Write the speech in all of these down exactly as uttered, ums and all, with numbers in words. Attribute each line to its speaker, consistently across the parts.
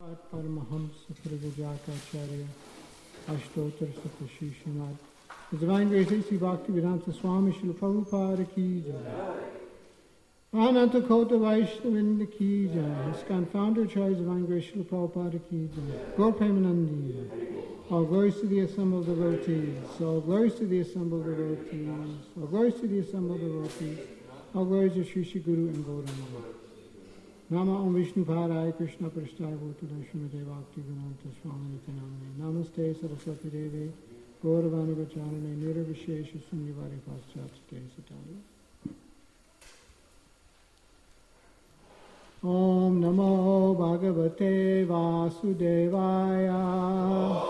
Speaker 1: Paramahamsa Prabhujakacharya Ashtotar Satashi Srimad. His Divine Grace A C Bhaktivedanta Swami Srila Prabhupada Ki Jai. Ananta Kota Vaishnavinda Ki Jai. ISKCON Founder Charge Divine Grace Srila Prabhupada Ki Jai. Gaur Premanandi. All glories to the assembled devotees. All glories to the assembled devotees. All glories to the assembled devotees. All glories to Sri Sri Guru and Gauranga. Nama Om Vishnu Padaya Krishna Prasthaya Bhutale Srimate Bhaktivedanta Swami Nityanamane. Namaste Saraswati Devi Gauravani Vachanane Nirvishesha Sunyavari Paschate Sataya. Om Namo Bhagavate Vasudevaya.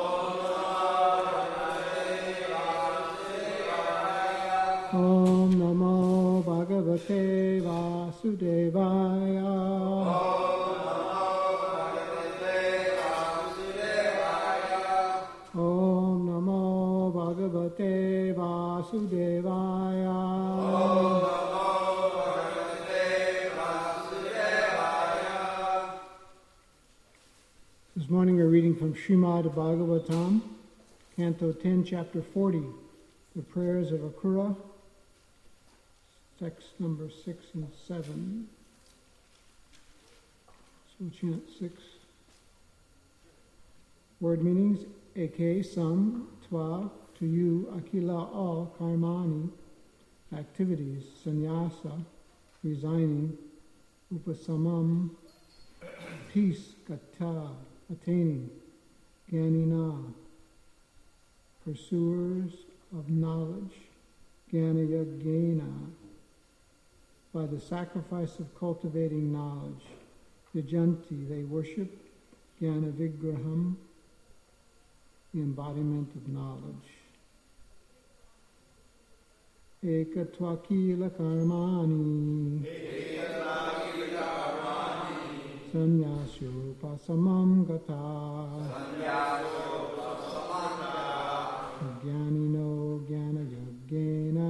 Speaker 1: Om Namo Bhagavate Vasudevaya. Om Namo Bhagavate Vasudevaya. This morning we're reading from Srimad Bhagavatam, Canto ten, Chapter forty, the prayers of Akrura, text number six and seven. So chant six. Word meanings: Eke, some, twa, to you, akila, all, karmani, activities, sannyasa, resigning, upasamam, peace, gata, attaining, gyanina, pursuers of knowledge, gyanayagena, by the sacrifice of cultivating knowledge, yajanti, they worship, jnana vigraham, the embodiment of knowledge. Ekatvakila karmani, sanyasyo pasamam gata, jnanino jnanayagena,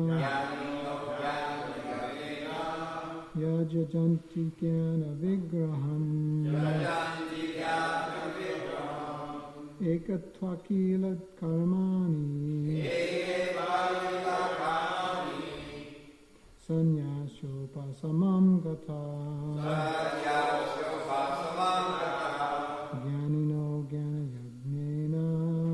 Speaker 1: yajanti jnana vigraham, ekatvakila karmani, sanyasyo pasamam gata, jnanino jnanayagnena,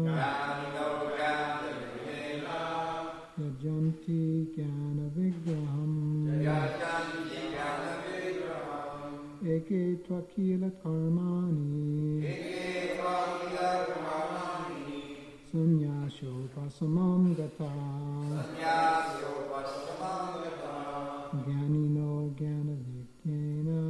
Speaker 1: yajanti jnana vigraham, eke tvakila karmani, sanyasyo pasamam gata, jnanino jnanavignena,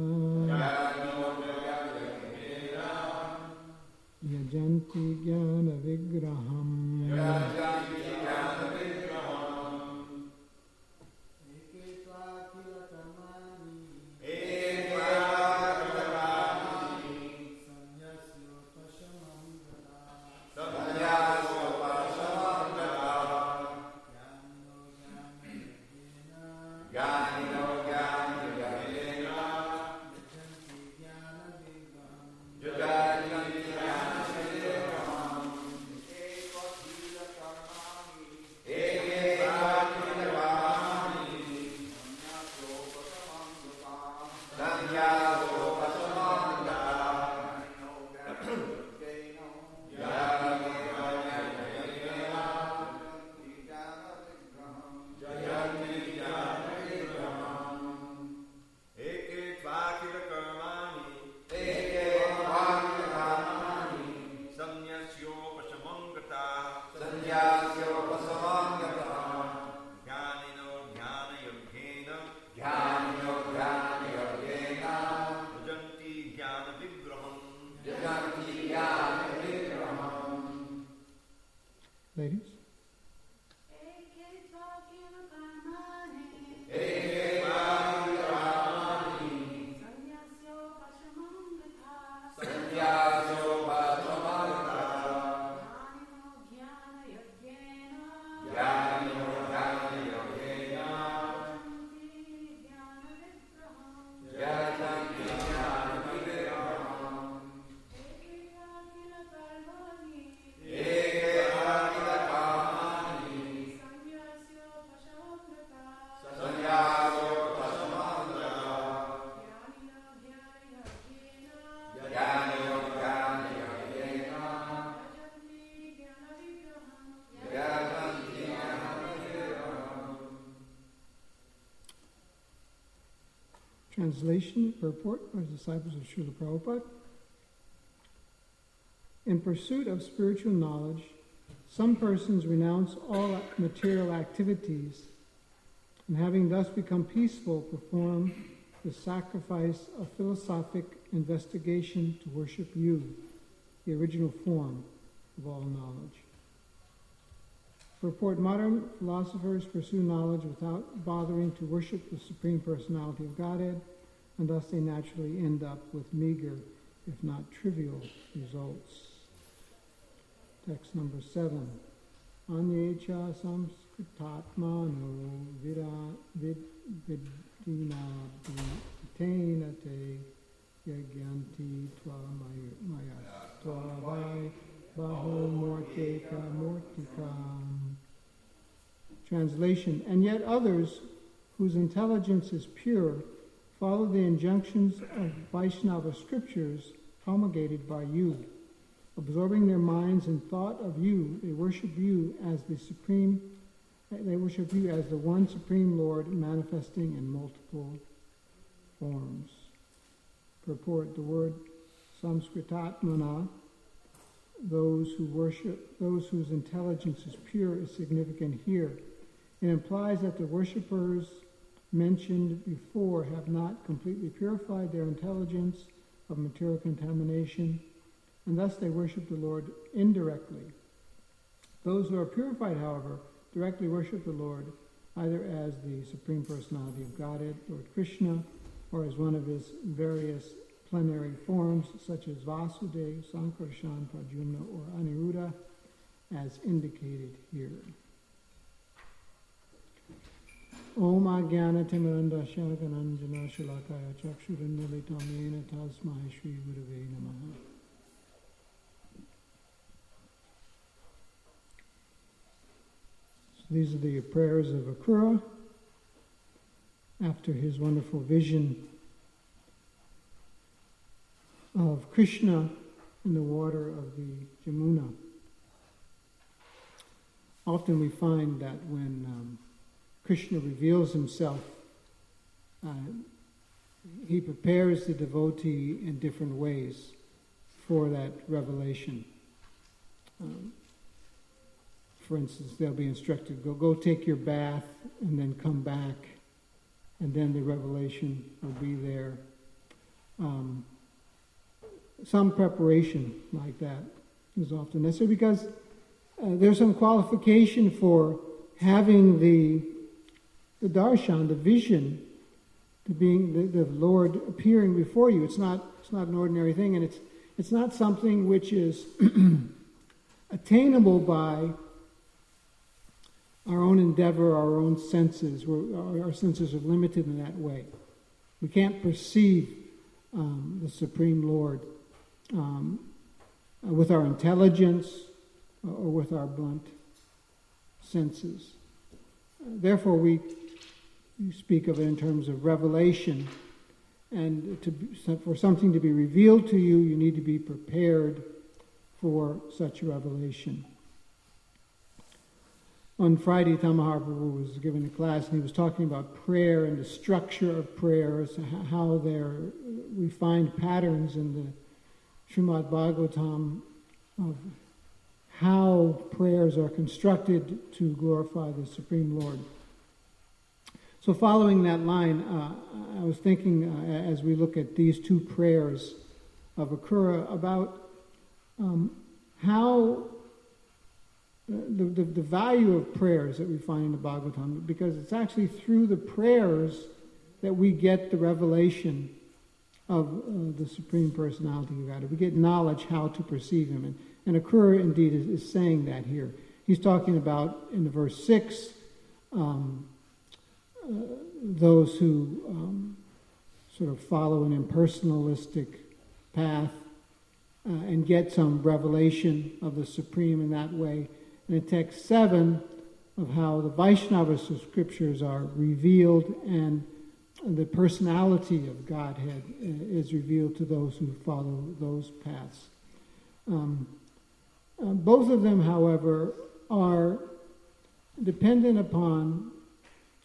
Speaker 1: yajanti jnana vigraham. Translation, purport by the disciples of Srila Prabhupada. In pursuit of spiritual knowledge, some persons renounce all material activities and, having thus become peaceful, perform the sacrifice of philosophic investigation to worship you, the original form of all knowledge. Purport: modern philosophers pursue knowledge without bothering to worship the Supreme Personality of Godhead, and thus they naturally end up with meager, if not trivial, results. Text number seven. Anyecha samskritatmano vida vid vidina tena te yagyanti tva mayas tva vai baho morteka mortikam. Translation: and yet others whose intelligence is pure follow the injunctions of Vaishnava scriptures promulgated by you. Absorbing their minds in thought of you, they worship you as the supreme, they worship you as the one supreme Lord manifesting in multiple forms. Purport: the word samskritatmana, those who worship, those whose intelligence is pure, is significant here. It implies that the worshippers mentioned before have not completely purified their intelligence of material contamination, and thus they worship the Lord indirectly. Those who are purified, however, directly worship the Lord either as the Supreme Personality of Godhead, Lord Krishna, or as one of his various plenary forms, such as Vasudeva, Sankarshan, Pradyumna, or Aniruddha, as indicated here. Om Ajnana Timirandasya Gananjana Shalakaya Chakshurannilitam Yena Tasmai Shri Gurave Namaha. So these are the prayers of Akrura after his wonderful vision of Krishna in the water of the Jamuna. Often we find that when um, Krishna reveals himself, uh, he prepares the devotee in different ways for that revelation. Um, for instance, they'll be instructed, go, go take your bath and then come back, and then the revelation will be there. Um, some preparation like that is often necessary because uh, there's some qualification for having the the darshan, the vision, to being the, the Lord appearing before you. It's not it's not an ordinary thing, and it's it's not something which is attainable by our own endeavor, our own senses. We're, our, our senses are limited in that way. We can't perceive um, the Supreme Lord um, with our intelligence or with our blunt senses. Therefore, we You speak of it in terms of revelation, and to, for something to be revealed to you, you need to be prepared for such revelation. On Friday, Tamahar Prabhu was giving a class, and he was talking about prayer and the structure of prayers, how there we find patterns in the Srimad Bhagavatam of how prayers are constructed to glorify the Supreme Lord. So following that line, uh, I was thinking uh, as we look at these two prayers of Akrura about um, how the, the, the value of prayers that we find in the Bhagavatam, because it's actually through the prayers that we get the revelation of uh, the Supreme Personality of God. We get knowledge how to perceive Him. And, and Akrura indeed is, is saying that here. He's talking about, in the verse six, um, Uh, those who um, sort of follow an impersonalistic path uh, and get some revelation of the Supreme in that way. And in text seven, of how the Vaishnava scriptures are revealed and the personality of Godhead is revealed to those who follow those paths. Um, uh, both of them, however, are dependent upon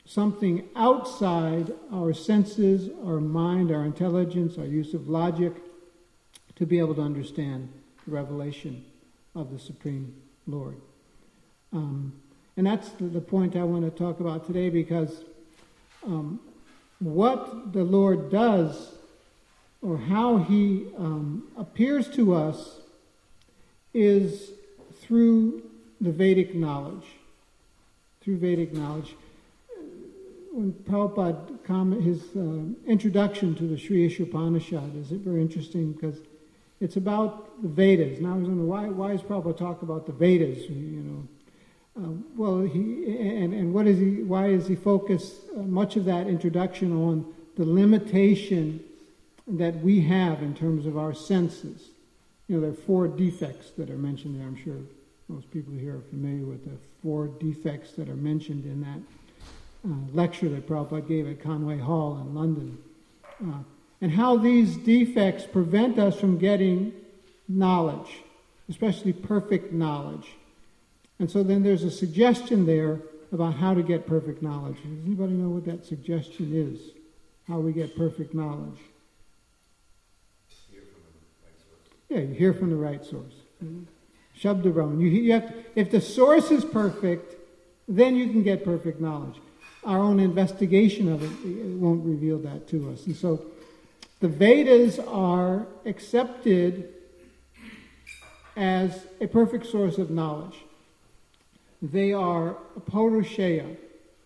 Speaker 1: something outside our senses, our mind, our intelligence, our use of logic, to be able to understand the revelation of the Supreme Lord. Um, and that's the, the point I want to talk about today, because um, what the Lord does, or how he um, appears to us, is through the Vedic knowledge. Through Vedic knowledge. When Prabhupada, comment, his uh, introduction to the Sri Ishopanishad is very interesting, because it's about the Vedas. Now I was wondering, why, why is Prabhupada talk about the Vedas? You know, uh, well, he and, and what is he? Why does he focus uh, much of that introduction on the limitation that we have in terms of our senses? You know, there are four defects that are mentioned there. I'm sure most people here are familiar with the four defects that are mentioned in that uh, lecture that Prabhupada gave at Conway Hall in London. Uh, and how these defects prevent us from getting knowledge, especially perfect knowledge. And so then there's a suggestion there about how to get perfect knowledge. Does anybody know what that suggestion is? How we get perfect knowledge? Yeah, you hear from the right source. Shabda Brahman. You, you have to, if the source is perfect, then you can get perfect knowledge. Our own investigation of it, it won't reveal that to us. And so the Vedas are accepted as a perfect source of knowledge. They are Paurusheya.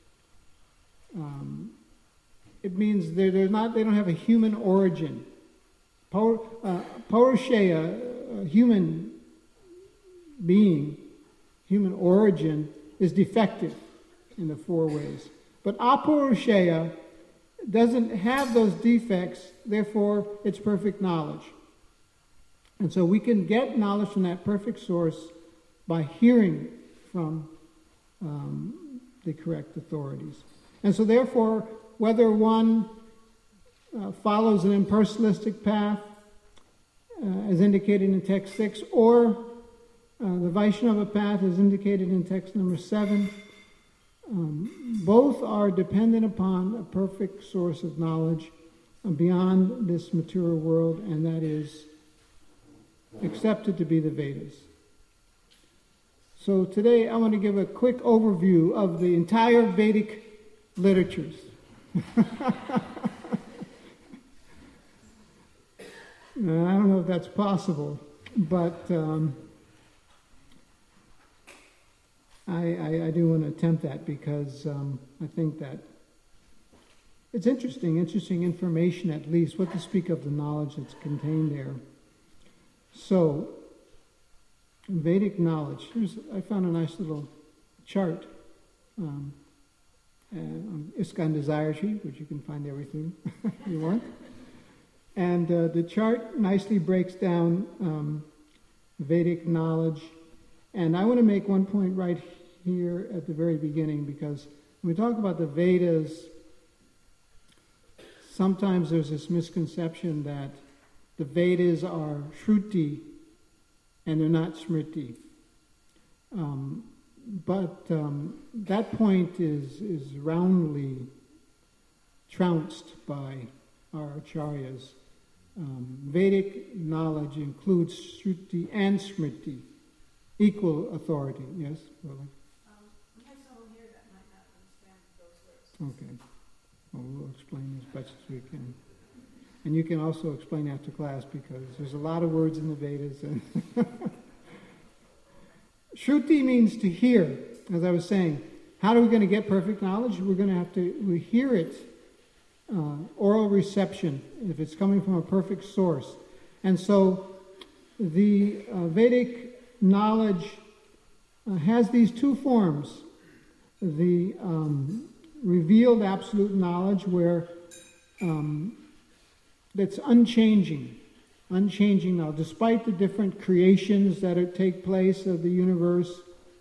Speaker 1: Um, it means they're, they're not. They don't have a human origin. Paur, uh, Paurusheya, a human being, human origin, is defective in the four ways. But Apurusheya doesn't have those defects, therefore it's perfect knowledge. And so we can get knowledge from that perfect source by hearing from um, the correct authorities. And so therefore, whether one uh, follows an impersonalistic path, uh, as indicated in text six, or uh, the Vaishnava path as indicated in text number seven, um, both are dependent upon a perfect source of knowledge beyond this material world, and that is accepted to be the Vedas. So today I want to give a quick overview of the entire Vedic literatures. Now, I don't know if that's possible, but um, I, I, I do want to attempt that, because um, I think that it's interesting, interesting information at least, what to speak of the knowledge that's contained there. So, Vedic knowledge. Here's, I found a nice little chart um, uh, on ISKCON Desire Sheet, which you can find everything you want. And uh, the chart nicely breaks down um, Vedic knowledge. And I want to make one point right here at the very beginning, because when we talk about the Vedas, sometimes there's this misconception that the Vedas are Shruti and they're not Smriti. Um, but um, that point is, is roundly trounced by our acharyas. Um, Vedic knowledge includes Shruti and Smriti, equal authority. Yes, Willie?
Speaker 2: Um, we have someone here that might not understand those words.
Speaker 1: Okay. Well, we'll explain as best as we can. And you can also explain after class, because there's a lot of words in the Vedas. And Shruti means to hear, as I was saying. How are we going to get perfect knowledge? We're going to have to we hear it, uh, oral reception, if it's coming from a perfect source. And so the uh, Vedic knowledge uh, has these two forms. The um, revealed absolute knowledge, where um, that's unchanging, unchanging now, despite the different creations that are, take place of the universe.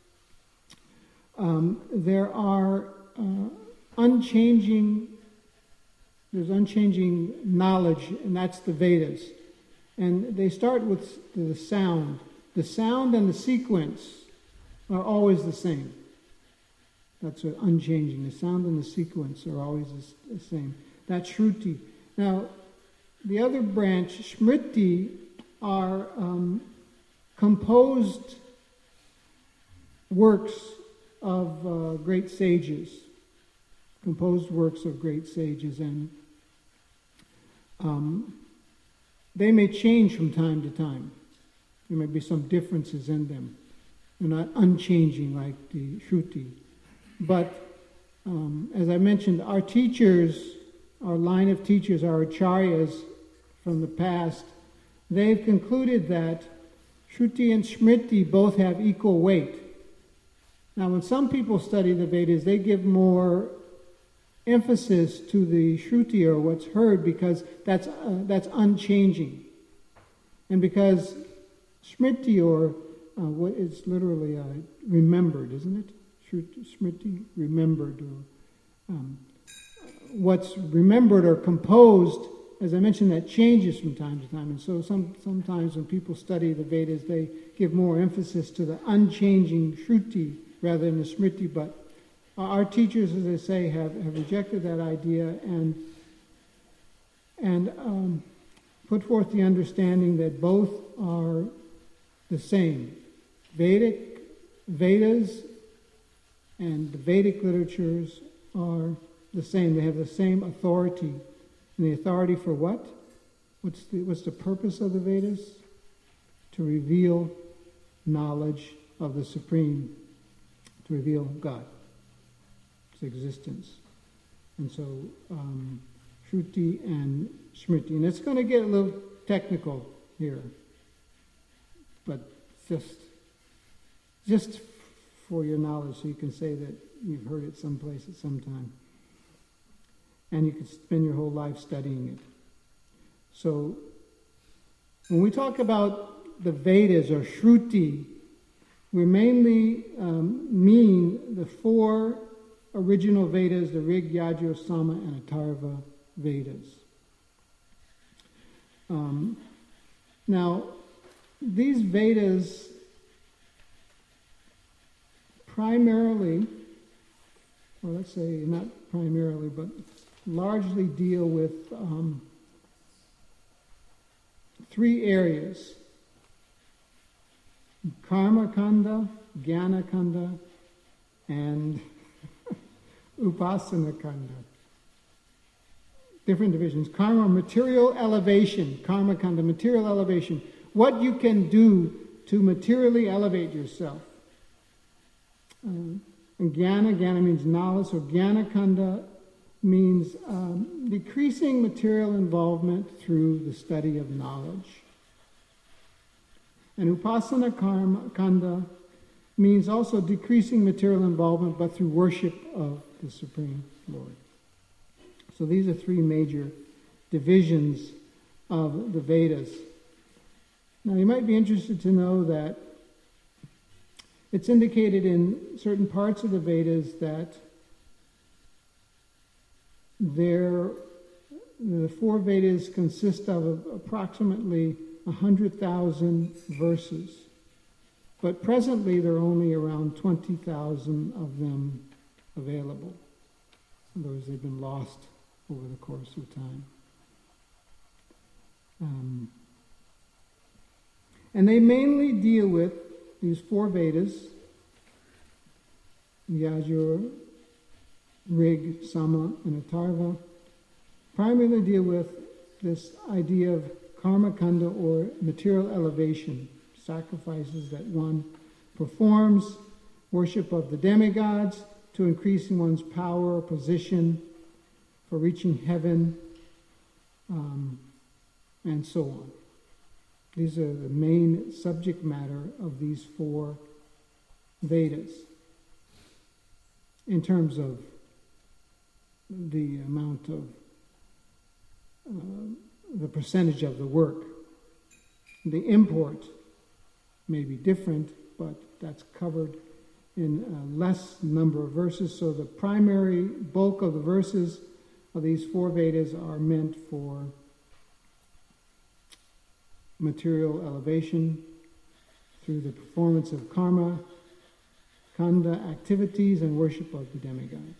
Speaker 1: Um, there are uh, unchanging, there's unchanging knowledge, and that's the Vedas. And they start with the sound. The sound and the sequence are always the same. That's uh, unchanging. The sound and the sequence are always the, the same. That's Shruti. Now, the other branch, Smriti, are um, composed works of uh, great sages. Composed works of great sages, and um, they may change from time to time. There may be some differences in them. They're not unchanging like the Shruti. But um, as I mentioned, our teachers, our line of teachers, our acharyas from the past, they've concluded that Shruti and Smriti both have equal weight. Now, when some people study the Vedas, they give more emphasis to the Shruti, or what's heard, because that's uh, that's unchanging, and because Smriti, or uh, what is literally uh, remembered, isn't it? Shruti, Smriti, remembered, or um, what's remembered or composed. As I mentioned, that changes from time to time, and so some sometimes when people study the Vedas, they give more emphasis to the unchanging Shruti rather than the Smriti. But our teachers, as I say, have, have rejected that idea and and um, put forth the understanding that both are the same. Vedic Vedas and the Vedic literatures are the same. They have the same authority. And the authority for what? What's the, what's the purpose of the Vedas? To reveal knowledge of the Supreme, to reveal God, His existence. And so, um, Shruti and Smriti. And it's going to get a little technical here, but just, just for your knowledge, so you can say that you've heard it someplace at some time. And you can spend your whole life studying it. So, when we talk about the Vedas or Shruti, we mainly um, mean the four original Vedas, the Rig, Yajur, Sama, and Atharva Vedas. Um, now, these Vedas primarily, or let's say not primarily, but largely deal with um, three areas: Karma Kanda, Jnana Kanda, and Upasana Kanda. Different divisions. Karma, material elevation. Karma Kanda, material elevation. What you can do to materially elevate yourself. Um, and Jnana, Jnana means knowledge, so Jnana Kanda means um, decreasing material involvement through the study of knowledge. And Upasana Karma Kanda means also decreasing material involvement, but through worship of the Supreme Lord. So these are three major divisions of the Vedas. Now you might be interested to know that it's indicated in certain parts of the Vedas that there, the four Vedas consist of approximately one hundred thousand verses. But presently there are only around twenty thousand of them available. In other words, they've been lost over the course of time. Um, and they mainly deal with these four Vedas, Yajur, Rig, Sama, and Atharva, primarily deal with this idea of karma kanda, or material elevation, sacrifices that one performs, worship of the demigods to increasing one's power or position for reaching heaven, um, and so on. These are the main subject matter of these four Vedas in terms of the amount of uh, the percentage of the work. The import may be different, but that's covered in a less number of verses. So the primary bulk of the verses of these four Vedas are meant for material elevation through the performance of karma, kanda activities and worship of the demigods.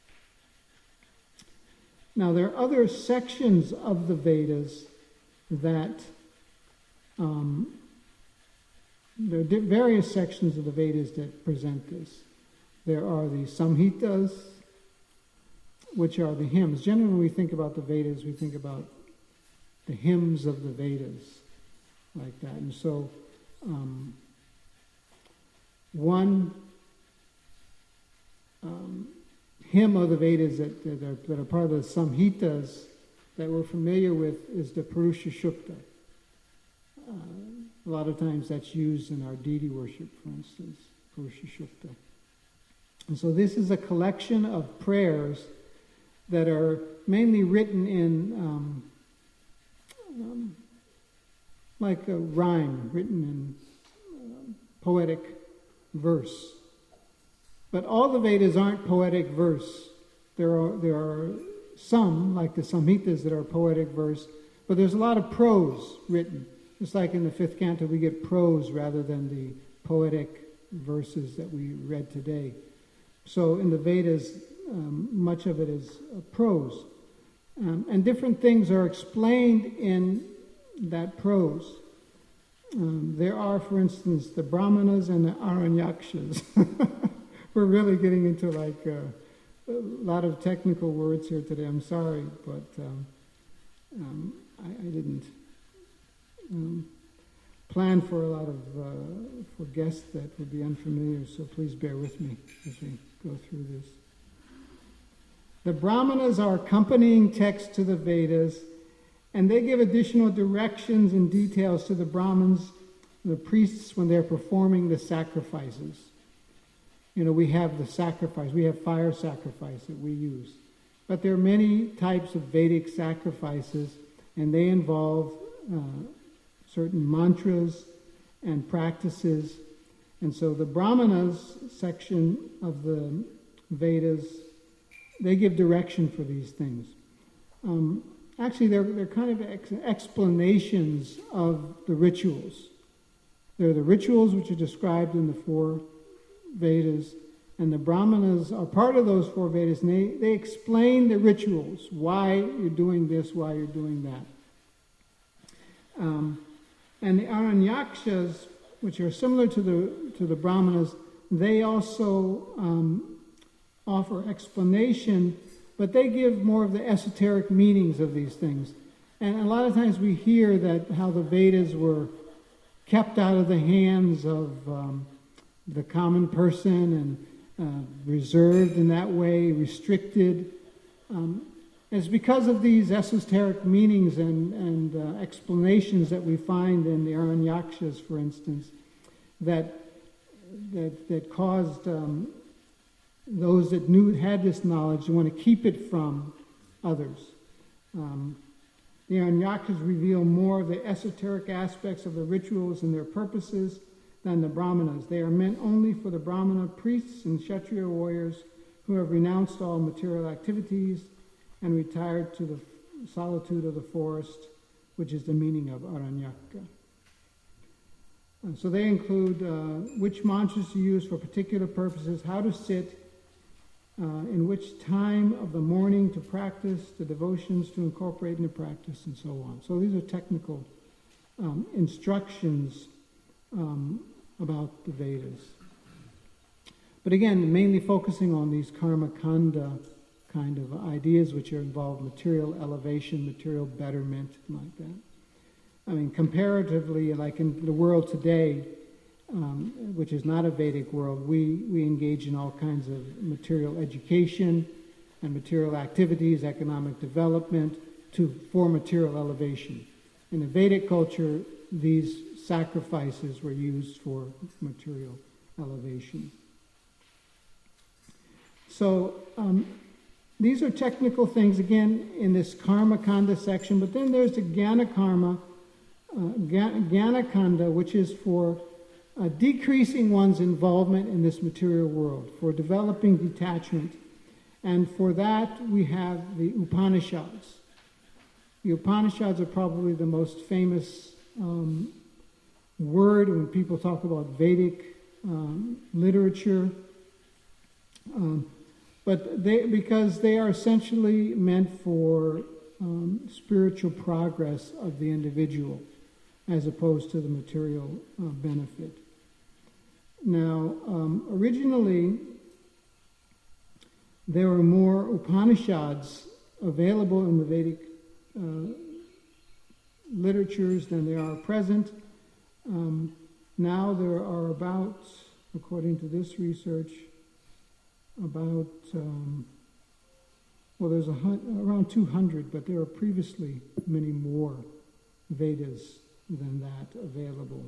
Speaker 1: Now, there are other sections of the Vedas that, um, there are various sections of the Vedas that present this. There are the Samhitas, which are the hymns. Generally, when we think about the Vedas, we think about the hymns of the Vedas, like that. And so, um, one um, hymn of the Vedas that, that, are, that are part of the Samhitas that we're familiar with is the Purusha Shukta. Uh, a lot of times that's used in our deity worship, for instance, Purusha Shukta. And so this is a collection of prayers that are mainly written in um, um, like a rhyme, written in uh, poetic verse. But all the Vedas aren't poetic verse. There are there are some, like the Samhitas, that are poetic verse, but there's a lot of prose written. Just like in the fifth canto, we get prose rather than the poetic verses that we read today. So in the Vedas, um, much of it is uh, prose. Um, and different things are explained in that prose. Um, there are, for instance, the Brahmanas and the Aranyakshas. We're really getting into like uh, a lot of technical words here today. I'm sorry, but um, um, I, I didn't um, plan for a lot of uh, for guests that would be unfamiliar. So please bear with me as we go through this. The Brahmanas are accompanying text to the Vedas, and they give additional directions and details to the Brahmins, the priests, when they're performing the sacrifices. You know, we have the sacrifice, we have fire sacrifice that we use. But there are many types of Vedic sacrifices, and they involve uh, certain mantras and practices. And so the Brahmanas section of the Vedas, they give direction for these things. Um, actually, they're, they're kind of ex- explanations of the rituals. They're the rituals which are described in the four Vedas, and the Brahmanas are part of those four Vedas, and they, they explain the rituals, why you're doing this, why you're doing that. Um, and the Aranyakshas, which are similar to the to the Brahmanas, they also um, offer explanation, but they give more of the esoteric meanings of these things. And a lot of times we hear that how the Vedas were kept out of the hands of um, the common person and uh, reserved in that way, restricted. Um, it's because of these esoteric meanings and, and uh, explanations that we find in the Aranyakshas, for instance, that that, that caused um, those that knew had this knowledge to want to keep it from others. Um, the Aranyakshas reveal more of the esoteric aspects of the rituals and their purposes than the Brahmanas. They are meant only for the Brahmana priests and Kshatriya warriors who have renounced all material activities and retired to the solitude of the forest, which is the meaning of Aranyaka. And so they include uh, which mantras to use for particular purposes, how to sit, uh, in which time of the morning to practice, the devotions to incorporate into practice, and so on. So these are technical um, instructions um, about the Vedas. But again, mainly focusing on these karma kanda kind of ideas which are involved material elevation, material betterment, like that. I mean, comparatively, like in the world today, um, which is not a Vedic world, we, we engage in all kinds of material education and material activities, economic development, to for material elevation. In the Vedic culture, these sacrifices were used for material elevation. So um, these are technical things, again, in this karma kanda section, but then there's the jnana karma, uh, jnana kanda, which is for uh, decreasing one's involvement in this material world, for developing detachment. And for that, we have the Upanishads. The Upanishads are probably the most famous um, word when people talk about Vedic um, literature, um, but they because they are essentially meant for um, spiritual progress of the individual, as opposed to the material uh, benefit. Now, um, originally, there were more Upanishads available in the Vedic uh, literatures than there are present. Um, now there are about, according to this research, about, um, well, there's a hun- around two hundred, but there are previously many more Vedas than that available.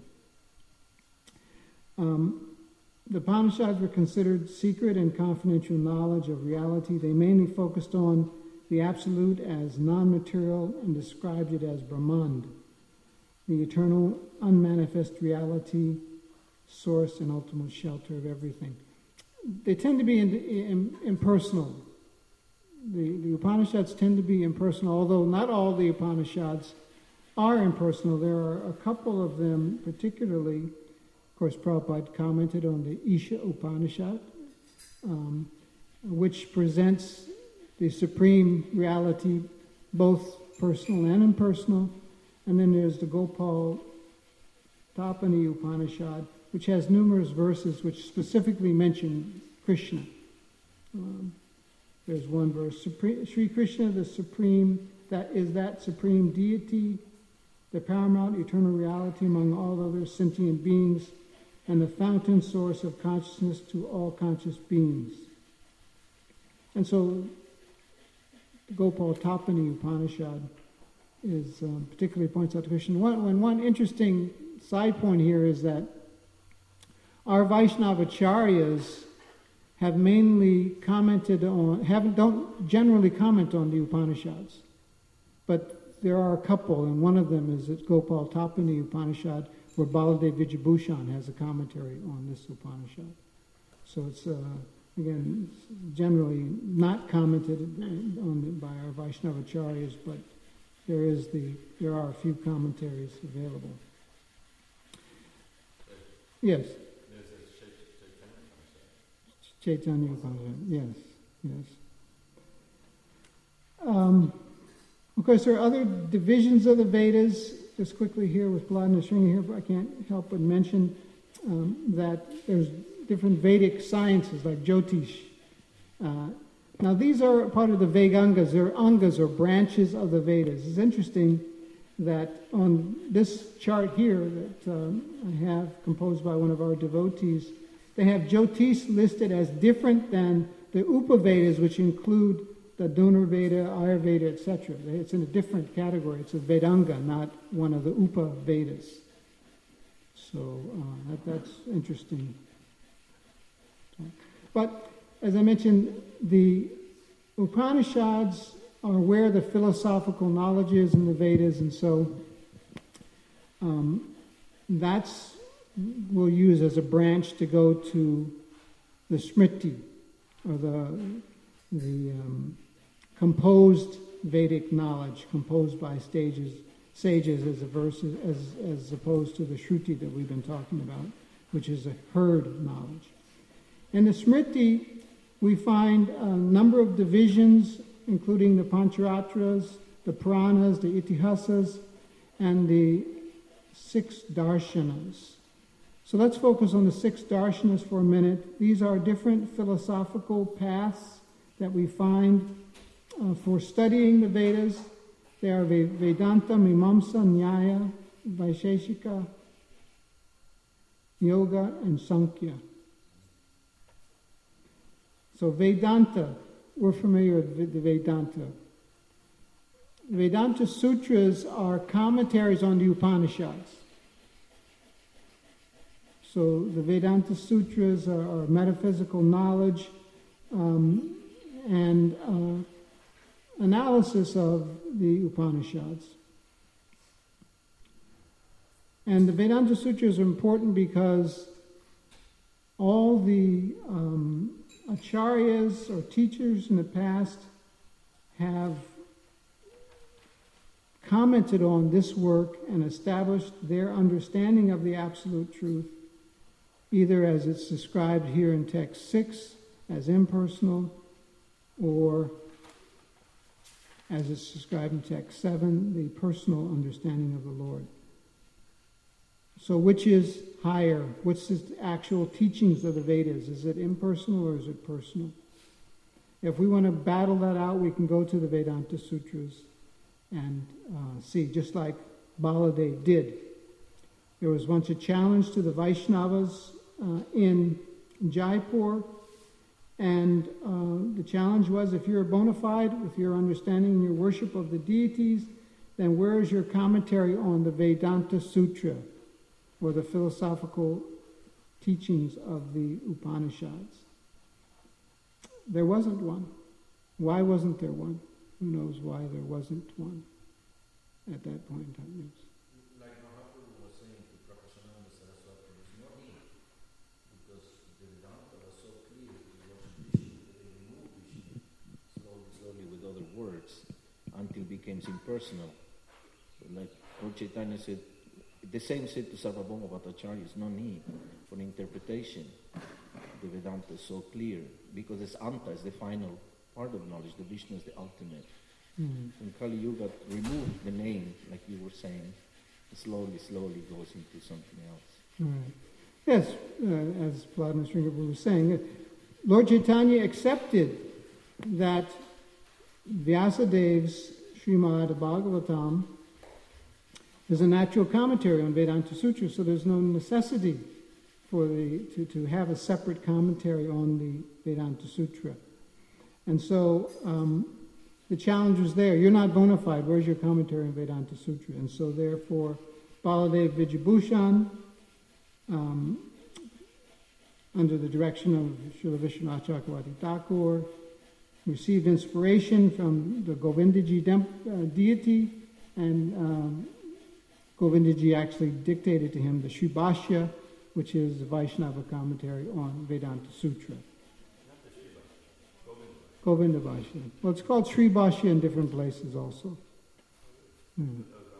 Speaker 1: Um, the Upanishads were considered secret and confidential knowledge of reality. They mainly focused on the Absolute as non-material and described it as Brahman, the eternal, unmanifest reality, source, and ultimate shelter of everything. They tend to be in, in, impersonal. The, the Upanishads tend to be impersonal, although not all the Upanishads are impersonal. There are a couple of them particularly. Of course, Prabhupada commented on the Isha Upanishad, um, which presents the supreme reality, both personal and impersonal. And then there's the Gopal Tapani Upanishad, which has numerous verses which specifically mention Krishna. Um, there's one verse, Sri Krishna, the supreme, that is that supreme deity, the paramount eternal reality among all other sentient beings, and the fountain source of consciousness to all conscious beings. And so, Gopal Tapani Upanishad is um, particularly points out to Krishna. One, and one interesting side point here is that our Vaishnavacharyas have mainly commented on, haven't, don't generally comment on the Upanishads, but there are a couple, and one of them is at Gopal Tapani Upanishad, where Baladev Vijayabhushan has a commentary on this Upanishad. So it's, uh, again, generally not commented on by our Vaishnavacharyas, but there is the there are a few commentaries available. Yes. Chaitanya Upanishad. Yes, yes. Um, of course, there are other divisions of the Vedas. Just quickly here with Prahlad and Srini here, but I can't help but mention um, that there's different Vedic sciences like Jyotish. Uh, now these are part of the Vedangas. They're angas or branches of the Vedas. It's interesting that on this chart here that um, I have composed by one of our devotees, they have Jyotish listed as different than the Upavedas, which include the Dhunurveda, Ayurveda, et cetera. It's in a different category. It's a Vedanga, not one of the Upavedas. So uh, that, that's interesting. But as I mentioned, the Upanishads are where the philosophical knowledge is in the Vedas, and so um, that's we'll use as a branch to go to the Smriti, or the the um, composed Vedic knowledge, composed by stages, sages as a verse, as as opposed to the Shruti that we've been talking about, which is a heard knowledge. In the Smriti, we find a number of divisions, including the Pancharatras, the Puranas, the Itihasas, and the six Darshanas. So let's focus on the six Darshanas for a minute. These are different philosophical paths that we find uh, for studying the Vedas. They are Vedanta, Mimamsa, Nyaya, Vaisheshika, Yoga, and Sankhya. So Vedanta, we're familiar with the Vedanta. The Vedanta Sutras are commentaries on the Upanishads. So the Vedanta Sutras are, are metaphysical knowledge um, and uh, analysis of the Upanishads. And the Vedanta Sutras are important because all the um, acharyas or teachers in the past have commented on this work and established their understanding of the absolute truth, either as it's described here in text six, as impersonal, or as it's described in text seven, the personal understanding of the Lord. So which is higher? What's the actual teachings of the Vedas? Is it impersonal or is it personal? If we want to battle that out, we can go to the Vedanta Sutras and uh, see, just like Baladev did. There was once a challenge to the Vaishnavas uh, in Jaipur, and uh, the challenge was, if you're bona fide with your understanding and your worship of the deities, then where is your commentary on the Vedanta Sutra, or the philosophical teachings of the Upanishads? There wasn't one. Why wasn't there one? Who knows why there wasn't one at that point in time?
Speaker 3: Like Mahaprabhu was saying to Prakasananda Saraswati, there's no need, because the Vedanta was so clear to worship Vishnu that they removed Vishnu slowly, slowly with other words until it became impersonal. Like Lord Chaitanya said, the same said to Sarvabhauma Bhattacharya, there's no need for interpretation. The Vedanta is so clear because it's Anta, is the final part of knowledge. The Vishnu is the ultimate. Mm-hmm. In Kali Yuga, remove the name, like you were saying, slowly, slowly goes into something else.
Speaker 1: Right. Yes, uh, as Vladimir Sringaprabhu was saying, uh, Lord Chaitanya accepted that Vyasadev's Srimad Bhagavatam is a natural commentary on Vedanta Sutra, so there's no necessity for the to, to have a separate commentary on the Vedanta Sutra. And so um, the challenge was there. You're not bona fide. Where's your commentary on Vedanta Sutra? And so therefore, Baladev Vijayabhushan, um, under the direction of Srila Vishwanath Chakravarti Thakur, received inspiration from the Govindaji dem- uh, deity, and um, Govindaji actually dictated to him the Shribhashya, which is the Vaishnava commentary on Vedanta Sutra. Govinda Bhashya. Well, it's called Sri Bhashya in different places also. Hmm.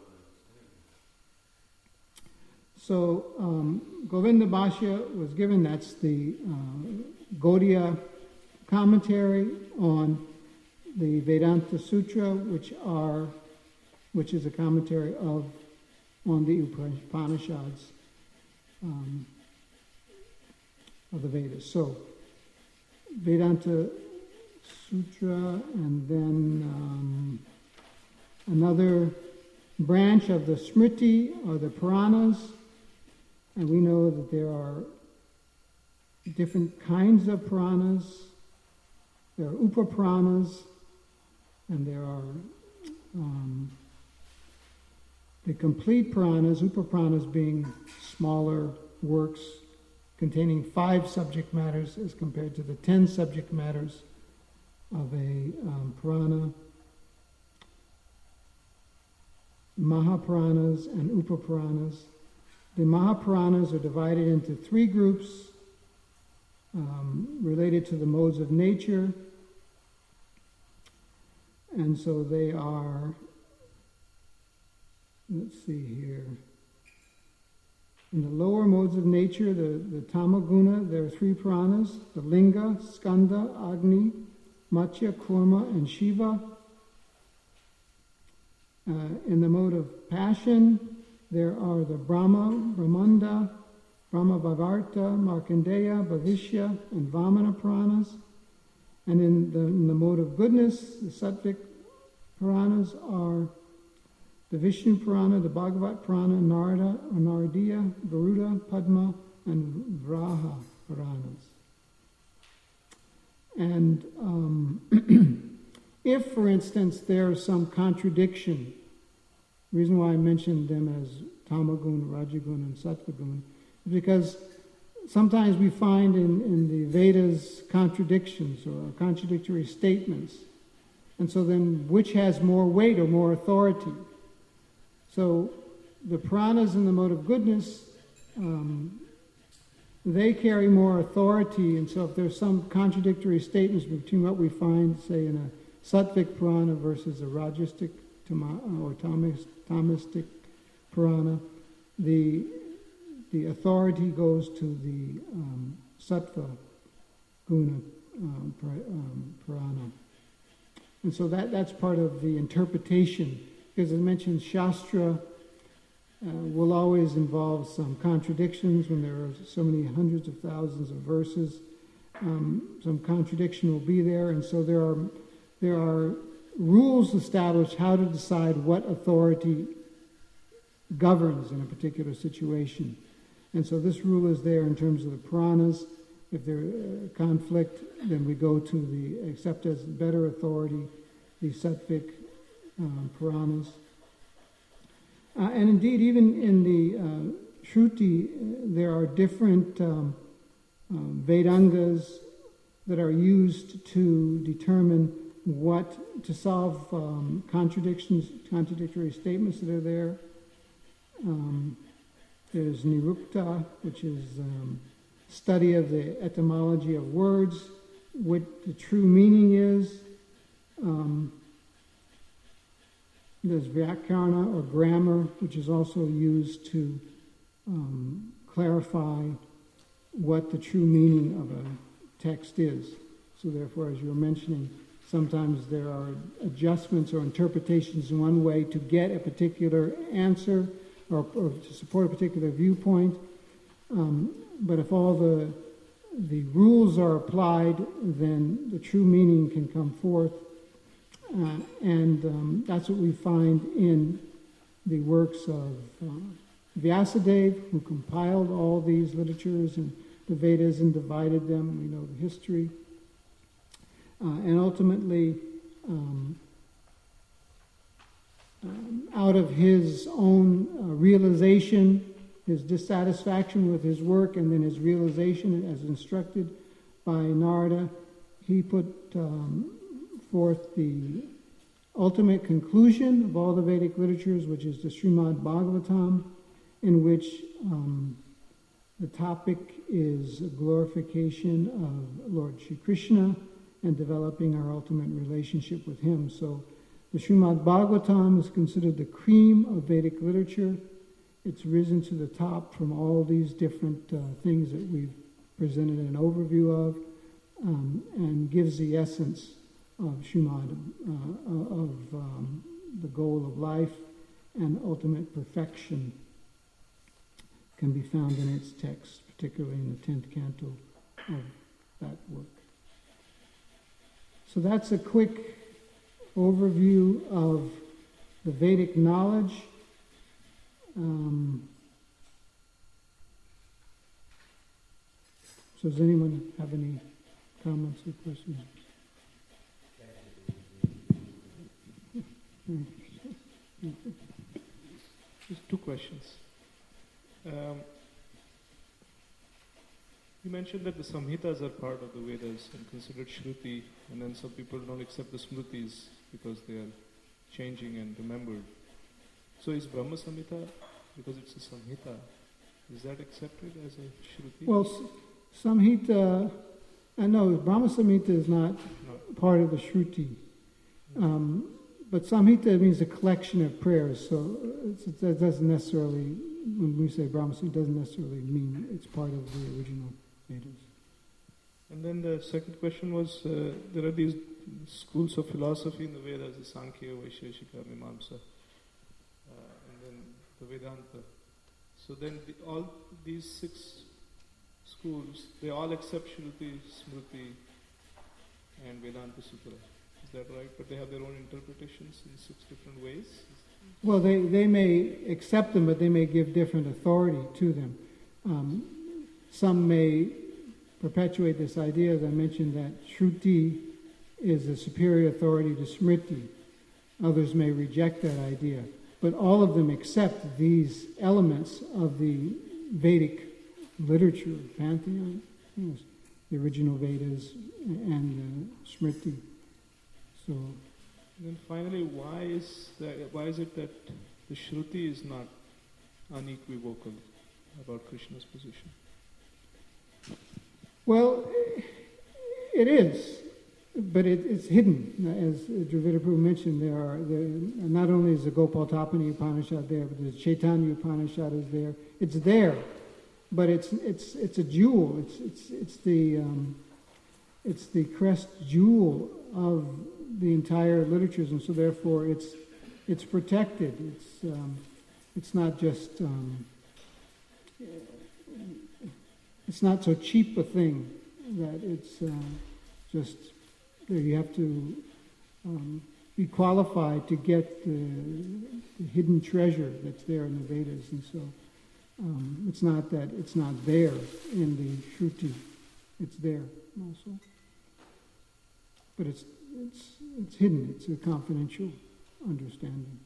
Speaker 1: So, um, Govinda Bhashya was given, that's the uh, Gaudiya commentary on the Vedanta Sutra, which are, which is a commentary of, on the Upanishads um, of the Vedas. So, Vedanta Sutra, and then um, another branch of the Smriti are the Puranas, and we know that there are different kinds of Puranas. There are Upapuranas, and there are um, the complete Puranas, Upapuranas being smaller works containing five subject matters as compared to the ten subject matters of a um, Purana. Mahapuranas and Upapuranas. The Mahapuranas are divided into three groups um, related to the modes of nature. And so they are, let's see here. In the lower modes of nature, the, the Tamaguna, there are three Puranas, the Linga, Skanda, Agni, Matsya, Kurma, and Shiva. Uh, in the mode of passion, there are the Brahma, Brahmanda, Brahma Bhavarta, Markandeya, Bhavishya, and Vamana Puranas. And in the, in the mode of goodness, the Sattvic Puranas are the Vishnu Purana, the Bhagavat Purana, Narada, or Naradiya, Garuda, Padma, and Vraha Puranas. And um, if, for instance, there is some contradiction, the reason why I mentioned them as Tamagun, Rajagun, and Sattvagun is because sometimes we find in, in the Vedas contradictions or contradictory statements. And so then which has more weight or more authority? So the Puranas in the mode of goodness, um, they carry more authority, and so if there's some contradictory statements between what we find, say, in a Sattvic Purana versus a Rajasic or Tamas, Tamastic Purana, the the authority goes to the um, sattva guna um, pra, um, purana. And so that, that's part of the interpretation, because as mentioned, Shastra uh, will always involve some contradictions when there are so many hundreds of thousands of verses. Um, some contradiction will be there, and so there are there are rules established how to decide what authority governs in a particular situation. And so this rule is there in terms of the Puranas. If there's a conflict, then we go to the, accept as better authority, the Sattvic um, Puranas. Uh, and indeed, even in the uh, Shruti, uh, there are different um, um, Vedangas that are used to determine what, to solve um, contradictions, contradictory statements that are there. Um, there's Nirukta, which is um, study of the etymology of words, what the true meaning is. Um, there's Vyakarna, or grammar, which is also used to um, clarify what the true meaning of a text is. So therefore, as you were mentioning, sometimes there are adjustments or interpretations in one way to get a particular answer or, or to support a particular viewpoint. Um, but if all the the rules are applied, then the true meaning can come forth. Uh, and um, that's what we find in the works of uh, Vyasadeva, who compiled all these literatures and the Vedas and divided them. We know the history. Uh, and ultimately, um, um, out of his own uh, realization, his dissatisfaction with his work, and then his realization as instructed by Narada, he put um, forth the ultimate conclusion of all the Vedic literatures, which is the Srimad Bhagavatam, in which um, the topic is a glorification of Lord Shri Krishna and developing our ultimate relationship with him. So the Srimad Bhagavatam is considered the cream of Vedic literature. It's risen to the top from all these different uh, things that we've presented an overview of, um, and gives the essence of Srimad, uh, of um, the goal of life and ultimate perfection can be found in its text, particularly in the tenth canto of that work. So that's a quick overview of the Vedic knowledge. Um, so does anyone have any comments or questions?
Speaker 4: Just two questions. Um, you mentioned that the Samhitas are part of the Vedas and considered Shruti, and then some people don't accept the Smritis because they are changing and remembered. So is Brahma Samhita, because it's a Samhita, is that accepted as a Shruti?
Speaker 1: Well, Samhita, I know Brahma Samhita is not
Speaker 4: no.
Speaker 1: part of the Shruti. Um, but Samhita means a collection of prayers, so it's, it doesn't necessarily, when we say Brahma Samhita, it doesn't necessarily mean it's part of the original Vedas.
Speaker 4: And then the second question was, uh, there are these schools of philosophy in the Vedas, the Sankhya, Vaisheshika, Mimamsa, uh, and then the Vedanta. So then the, all these six schools, they all accept Shruti, Smriti, and Vedanta Sutra. Is that right? But they have their own interpretations in six different ways?
Speaker 1: Well, they, they may accept them, but they may give different authority to them. Um, some may perpetuate this idea, as I mentioned, that Shruti is a superior authority to Smriti. Others may reject that idea. But all of them accept these elements of the Vedic literature, pantheon, you know, the original Vedas and uh, Smriti. So,
Speaker 4: and then finally, why is that, why is it that the Shruti is not unequivocal about Krishna's position?
Speaker 1: well, it is, but it, it's hidden. As Dravida Prabhu mentioned, there are there, not only is the Gopal Tapani Upanishad there, but the Chaitanya Upanishad is there. It's there, but it's it's it's a jewel. It's it's it's the um, it's the crest jewel of the entire literatures, and so therefore it's it's protected. It's um, it's not just um, it's not so cheap a thing that it's uh, just there. You have to um, be qualified to get the, the hidden treasure that's there in the Vedas, and so um, it's not that it's not there in the Shruti. It's there also, but it's it's it's hidden. It's a confidential understanding.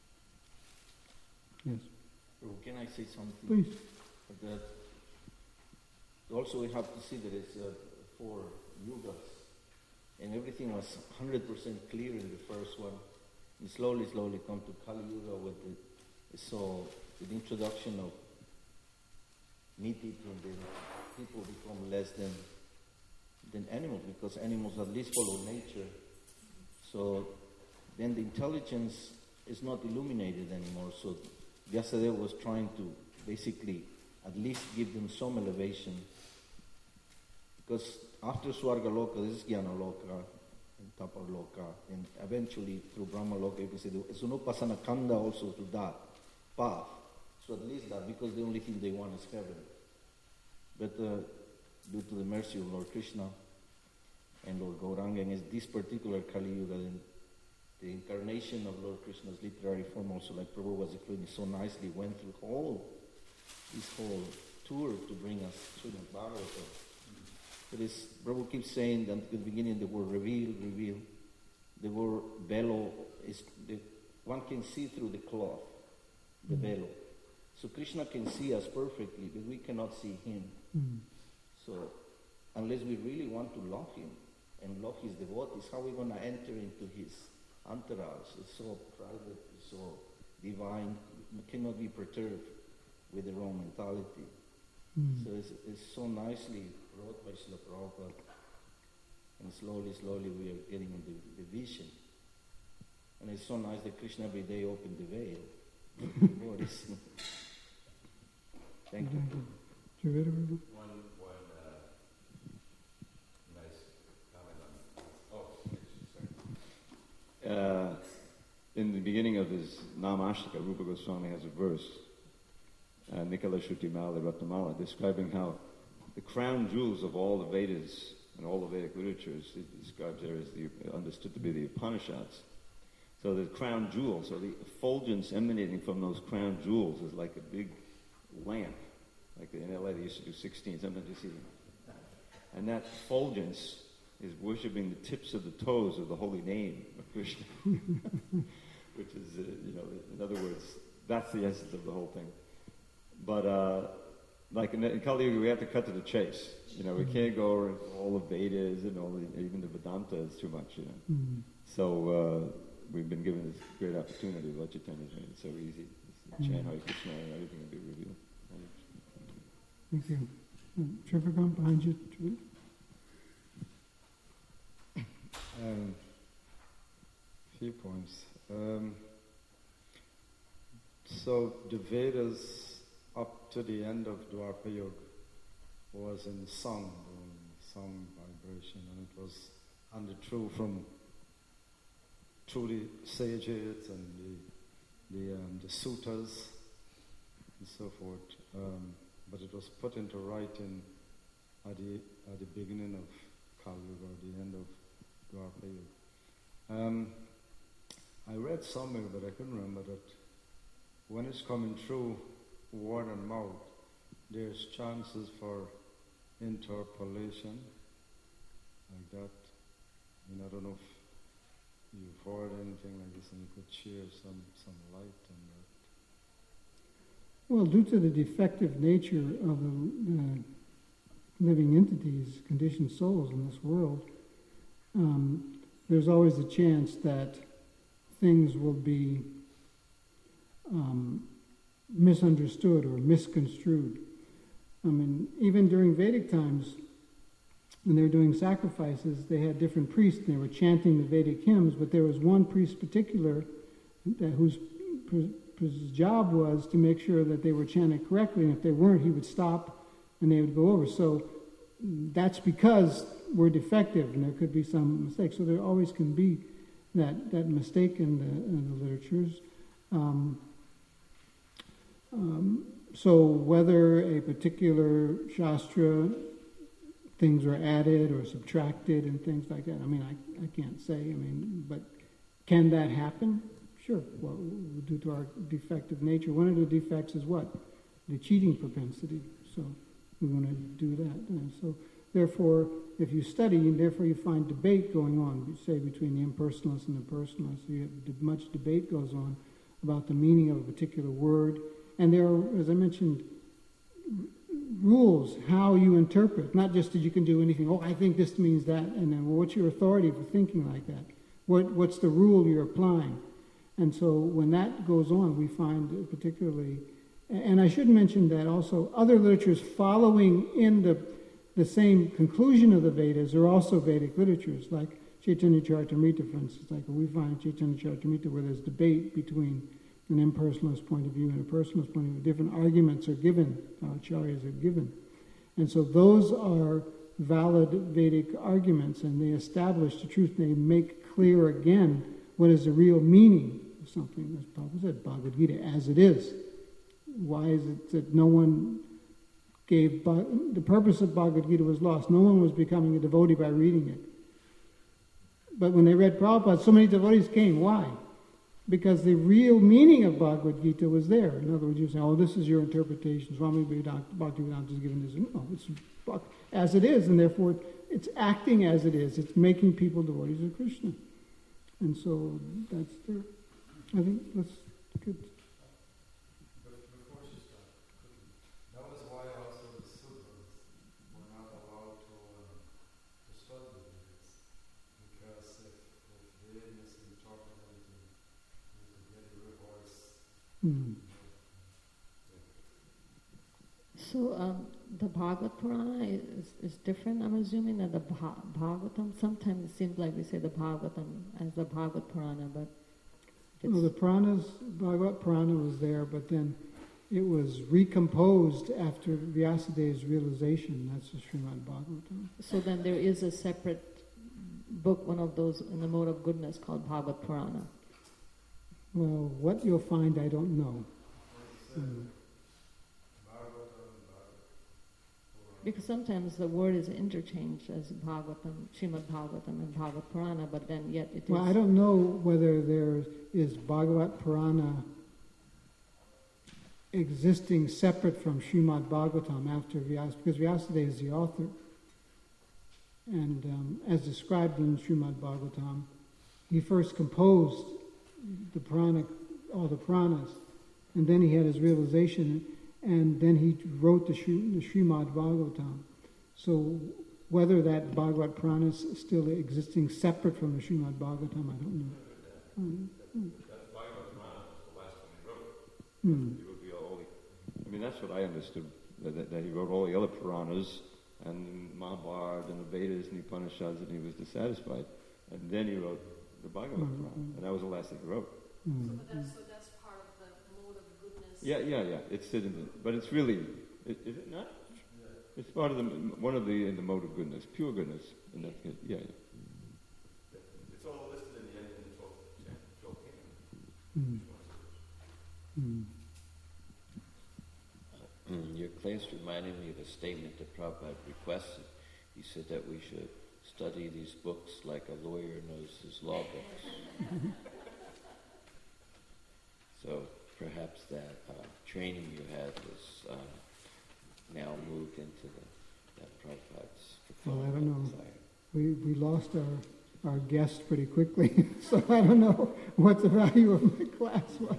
Speaker 1: Yes.
Speaker 3: Prabhu, can I say something?
Speaker 1: Please.
Speaker 3: That also we have to see that it's uh, four yugas, and everything was one hundred percent clear in the first one. And slowly, slowly come to Kali Yuga with the, so with the introduction of meat-eating, then people become less than than animals, because animals at least follow nature. So then the intelligence is not illuminated anymore. So Vyasadeva was trying to basically at least give them some elevation. Because after Swarga Loka, this is Jnana Loka, and Tapa Loka, and eventually through Brahma Loka, you can say there's an Upasana Kanda also to that path. So at least that, because the only thing they want is heaven. But uh, due to the mercy of Lord Krishna and Lord Gauranga, and this particular Kali Yuga, then the incarnation of Lord Krishna's literary form also, like Prabhu was explaining so nicely, went through whole, this whole tour to bring us Srimad Bhagavatam. But as Prabhu keeps saying that at the beginning the word reveal, reveal, the word velo is, the, one can see through the cloth, the mm-hmm. velo. So Krishna can see us perfectly, but we cannot see him. Mm-hmm. So unless we really want to love him and love his devotees, how are we going to enter into his entourage? It's so private, it's so divine, we cannot be perturbed with the wrong mentality. Mm. So it's, it's so nicely brought by Srila Prabhupada, and slowly, slowly we are getting into the vision. And it's so nice that Krishna every day opened the veil. Thank you.
Speaker 5: One, one uh, nice comment on. Oh, sorry. Uh, in the beginning of his Namashtaka, Rupa Goswami has a verse, uh, Nikala Shruti Mala Ratnamala, describing how the crown jewels of all the Vedas and all the Vedic literatures, it describes there as the, understood to be the Upanishads. So the crown jewels, or the effulgence emanating from those crown jewels, is like a big lamp. Like in L A they used to do sixteen, sometimes you see them. And that effulgence is worshipping the tips of the toes of the holy name of Krishna. Which is, uh, you know, in other words, that's the essence of the whole thing. But uh, like in, in Kali Yuga, we have to cut to the chase. You know, we can't go over all the Vedas and all the, even the Vedanta is too much, you know. Mm-hmm. So uh, we've been given this great opportunity. Vajitanya has made it so easy. Mm-hmm. Chant Hare Krishna and everything will be revealed.
Speaker 1: Thank you. Trivakam, behind you.
Speaker 6: Um, few points. Um, so the Vedas up to the end of Dwapara Yuga was in song, song vibration, and it was under through from through the sages and the the, um, the suttas and so forth. Um, but it was put into writing at the at the beginning of Kali Yuga, or the end of Dwapara Yuga. Um, I read somewhere, but I couldn't remember, that when it's coming through word and mouth, there's chances for interpolation, like that. And I don't know if you've heard anything like this, and you could share some, some light on that.
Speaker 1: Well, due to the defective nature of the uh, living entities, conditioned souls in this world, um, there's always a chance that things will be um, misunderstood or misconstrued. I mean, even during Vedic times, when they were doing sacrifices, they had different priests, and they were chanting the Vedic hymns, but there was one priest particular that whose his job was to make sure that they were chanted correctly, and if they weren't, he would stop and they would go over. So that's because we're defective, and there could be some mistakes. So there always can be that, that mistake in the, in the literatures. Um, um, so whether a particular Shastra, things were added or subtracted and things like that, I mean, I, I can't say, I mean, but can that happen? Sure, well, due to our defective nature. One of the defects is what? The cheating propensity. So we want to do that. And so therefore, if you study, and therefore you find debate going on, say, between the impersonalists and the personalists. So you have much debate goes on about the meaning of a particular word. And there are, as I mentioned, rules how you interpret, not just that you can do anything, oh, I think this means that, and then, well, what's your authority for thinking like that? What, what's the rule you're applying? And so when that goes on, we find particularly, and I should mention that also other literatures following in the the same conclusion of the Vedas are also Vedic literatures, like Chaitanya Charitamrita, for instance. Like we find in Chaitanya Charitamrita where there's debate between an impersonalist point of view and a personalist point of view. Different arguments are given, uh, acharyas are given. And so those are valid Vedic arguments, and they establish the truth. They make clear again what is the real meaning of something, as Prabhupada said, Bhagavad Gita, as it is. Why is it that no one gave, the purpose of Bhagavad Gita was lost. No one was becoming a devotee by reading it. But when they read Prabhupada, so many devotees came. Why? Because the real meaning of Bhagavad Gita was there. In other words, you say, oh, this is your interpretation. Swami Bhaktivedanta is giving this. No, it's as it is, and therefore it's acting as it is. It's making people devotees of Krishna. And so that's there. I think that's good.
Speaker 6: Before she started, that was why also the Sudras were not allowed to, uh, to study the Vedas. Because if, if they misinterpret them, you could get a reverse.
Speaker 1: Mm.
Speaker 7: So um, the Bhagavad Purana is, is different, I'm assuming, than the Bha- Bhagavatam. Sometimes it seems like we say the Bhagavatam as the Bhagavad Purana, but it's...
Speaker 1: Well, the Puranas, Bhagavad Purana was there, but then it was recomposed after Vyasadev's realization. That's the Srimad Bhagavatam.
Speaker 7: So then there is a separate book, one of those in the mode of goodness, called Bhagavad Purana.
Speaker 1: Well, what you'll find, I don't know. Mm.
Speaker 7: Because sometimes the word is interchanged as Bhagavatam, Srimad Bhagavatam and Bhagavad Purana, but then yet it is...
Speaker 1: Well, I don't know whether there is Bhagavad Purana existing separate from Srimad Bhagavatam after Vyasa, because Vyasadeva is the author. And um, as described in Srimad Bhagavatam, he first composed the Purana, all the Puranas, and then he had his realization, and then he wrote the, Shri, the Srimad Bhagavatam. So whether that Bhagavad Purana is still existing separate from the Srimad Bhagavatam, I don't know. Mm-hmm.
Speaker 5: That Bhagavad Purana was the last one he wrote.
Speaker 1: Mm.
Speaker 5: He wrote the all the, I mean, that's what I understood, that, that, that he wrote all the other Puranas, and Mahabharata, and the Vedas, and the Upanishads, and he was dissatisfied. And then he wrote the Bhagavad
Speaker 1: Mm-hmm.
Speaker 5: Purana, and that was the last thing he wrote.
Speaker 1: Mm.
Speaker 2: So, but that's, so that's part of the mode of goodness.
Speaker 5: Yeah, yeah, yeah. It's in the, but it's really, is, is it not? Yeah. It's part of the one of the in the mode of goodness, pure goodness. In that case, yeah, yeah. It's all listed in the end in the twelfth twelfth kingdom.
Speaker 1: Mm. Mm.
Speaker 3: Your class reminded me of a statement that Prabhupada requested. He said that we should study these books like a lawyer knows his law books. So perhaps that uh, training you had was uh, now moved into the, that Prabhupada's
Speaker 1: Well, I
Speaker 3: fulfillment
Speaker 1: don't know.
Speaker 3: desire.
Speaker 1: We we lost our, our guest pretty quickly, so I don't know what the value of my class was.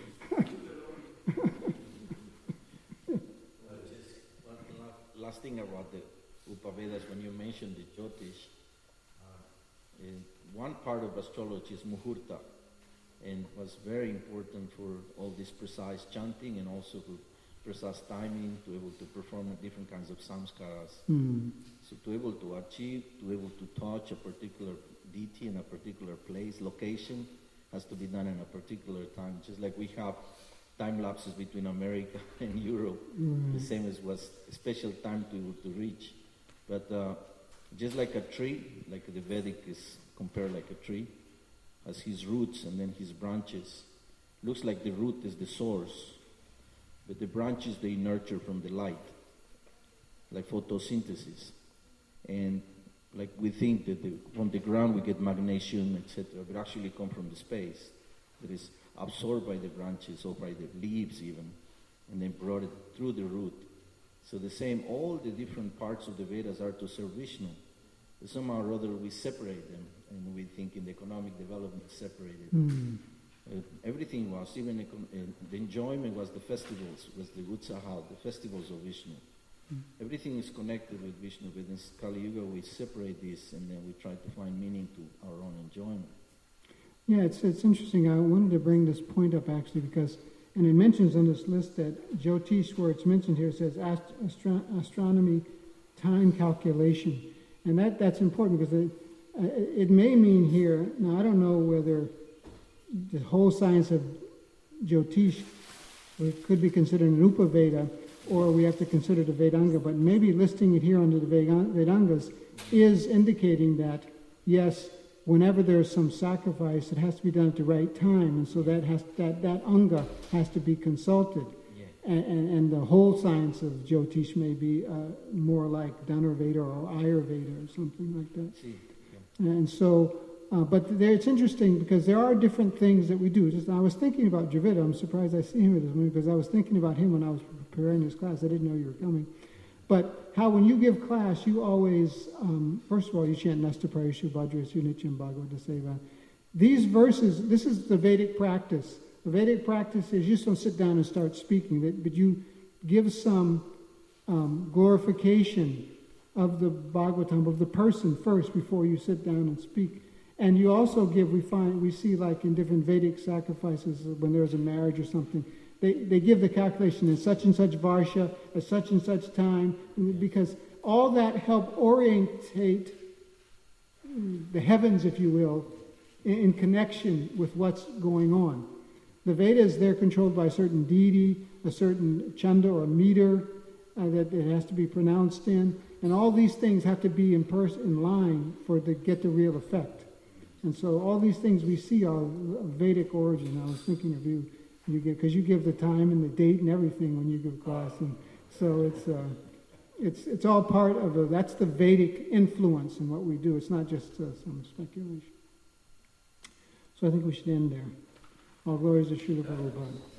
Speaker 3: Last thing about the Upavedas, when you mentioned the Jyotish, uh, in one part of astrology is Muhurta, and was very important for all this precise chanting and also for precise timing, to be able to perform different kinds of samskaras.
Speaker 1: Mm.
Speaker 3: So to be able to achieve, to be able to touch a particular deity in a particular place, location, has to be done in a particular time. Just like we have time lapses between America and Europe,
Speaker 1: Right.
Speaker 3: the same as was a special time to, to reach. But uh, just like a tree, like the Vedic is compared like a tree, has his roots and then his branches. Looks like the root is the source, but the branches they nurture from the light, like photosynthesis. And like we think that the, from the ground we get magnesium, et cetera, but actually come from the space that is absorbed by the branches or by the leaves even, and then brought it through the root. So the same, all the different parts of the Vedas are to serve Vishnu. But somehow or other we separate them, and we think in the economic development separated.
Speaker 1: Mm.
Speaker 3: Uh, everything was, even econ- uh, the enjoyment was the festivals, was the Utsaha, the festivals of Vishnu.
Speaker 1: Mm.
Speaker 3: Everything is connected with Vishnu, but in Kali Yuga we separate this and then we try to find meaning to our own enjoyment.
Speaker 1: Yeah, it's it's interesting. I wanted to bring this point up actually because, and it mentions on this list that Jyotish, where it's mentioned here, says ast- astro- astronomy time calculation. And that, that's important because it, uh, it may mean here, now I don't know whether the whole science of Jyotish could be considered an Upaveda, or we have to consider the Vedanga, but maybe listing it here under the Vedangas is indicating that, yes, whenever there's some sacrifice, it has to be done at the right time, and so that has that, that Anga has to be consulted.
Speaker 3: Yeah.
Speaker 1: And, and, and the whole science of Jyotish may be uh, more like Dhanurveda or Ayurveda or something like that.
Speaker 3: See, yeah.
Speaker 1: And so, uh, but there, it's interesting because there are different things that we do. Just I was thinking about Dravida. I'm surprised I see him this morning because I was thinking about him when I was preparing this class. I didn't know you were coming. But how when you give class, you always, um, first of all, you chant Nasta Prayashu Bhadra Sunityam Bhagavata Seva. These verses, this is the Vedic practice. The Vedic practice is you just don't sit down and start speaking, but you give some um, glorification of the Bhagavatam, of the person first before you sit down and speak. And you also give, we find, we see like in different Vedic sacrifices when there's a marriage or something, They, they give the calculation in such and such varsha, at such and such time, because all that help orientate the heavens, if you will, in, in connection with what's going on. The Vedas, they're controlled by a certain deity, a certain chanda or meter uh, that it has to be pronounced in, and all these things have to be in person, in line for to get the real effect. And so all these things we see are of Vedic origin. I was thinking of you. You get because you give the time and the date and everything when you give class, and so it's uh, it's it's all part of the that's the Vedic influence in what we do. It's not just uh, some speculation. So I think we should end there. All glories to Srila Prabhupada.